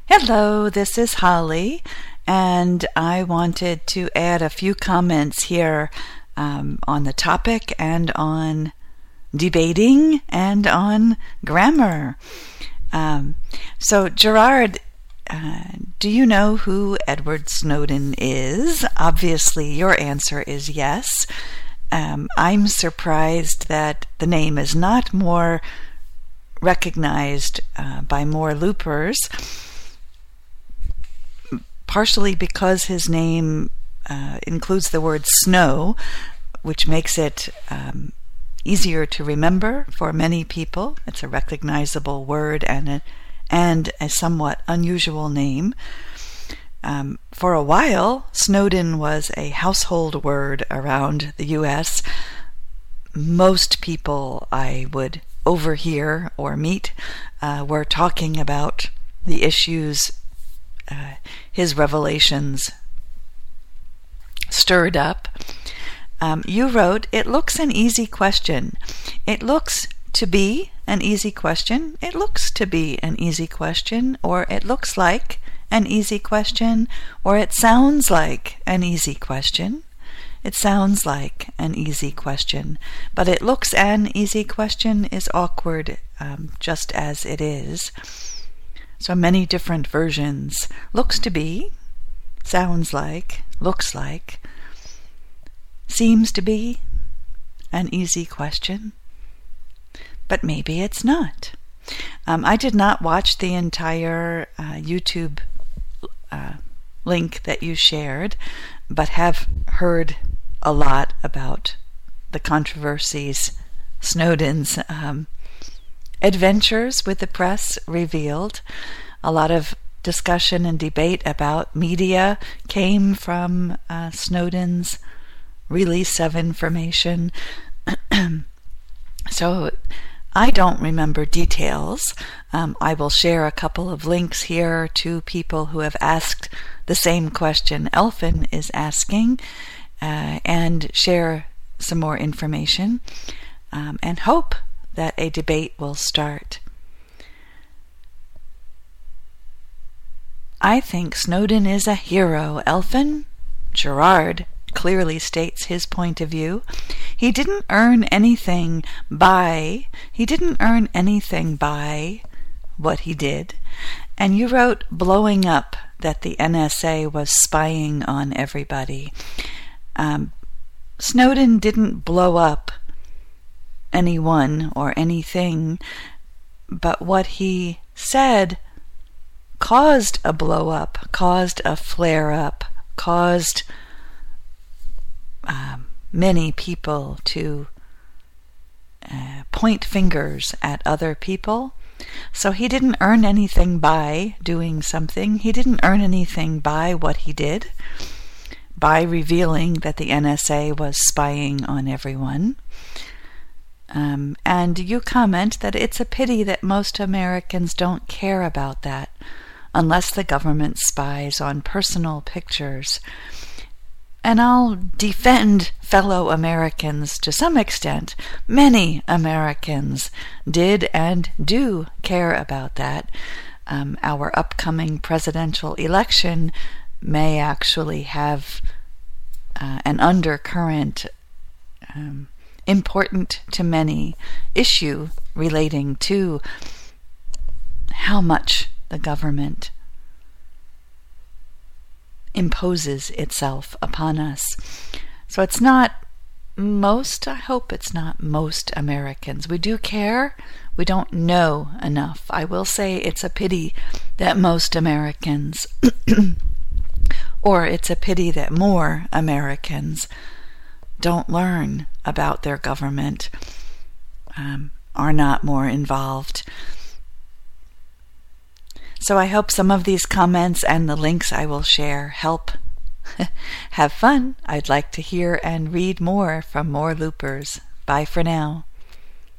Hello, this is Holly, and I wanted to add a few comments here on the topic and on debating and on grammar. So, Gerard, do you know who Edward Snowden is? Obviously, your answer is yes. I'm surprised that the name is not more recognized by more loopers, partially because his name includes the word snow, which makes it easier to remember for many people. It's a recognizable word and a somewhat unusual name. For a while, Snowden was a household word around the U.S. Most people I would overhear or meet were talking about the issues his revelations stirred up. You wrote, "It looks an easy question. It looks to be an easy question. It looks to be an easy question. Or it looks like an easy question. Or it sounds like an easy question. It sounds like an easy question. But it looks an easy question is awkward just as it is." So many different versions. Looks to be, sounds like, looks like, seems to be an easy question, but maybe it's not. I did not watch the entire YouTube link that you shared, but have heard a lot about the controversies Snowden's adventures with the press revealed. A lot of discussion and debate about media came from Snowden's release of information. So I don't remember details. I will share a couple of links here to people who have asked the same question Elfin is asking, and share some more information, and hope that a debate will start. I think Snowden is a hero, Elfin. Gerard clearly states his point of view. He didn't earn anything by what he did. And you wrote blowing up, that the NSA was spying on everybody. Snowden didn't blow up anyone or anything, but what he said caused a blow up, caused a flare up, caused many people to point fingers at other people. So he didn't earn anything by doing something. He didn't earn anything by what he did, by revealing that the NSA was spying on everyone. And you comment that it's a pity that most Americans don't care about that unless the government spies on personal pictures. And I'll defend fellow Americans to some extent. Many Americans did and do care about that. Our upcoming presidential election may actually have an undercurrent important to many issue relating to how much the government imposes itself upon us. So it's not most, I hope it's not most Americans. We do care. We don't know enough. I will say it's a pity that most Americans, or it's a pity that more Americans don't learn about their government, are not more involved. So I hope some of these comments and the links I will share help. Have fun. I'd like to hear and read more from more loopers. Bye for now.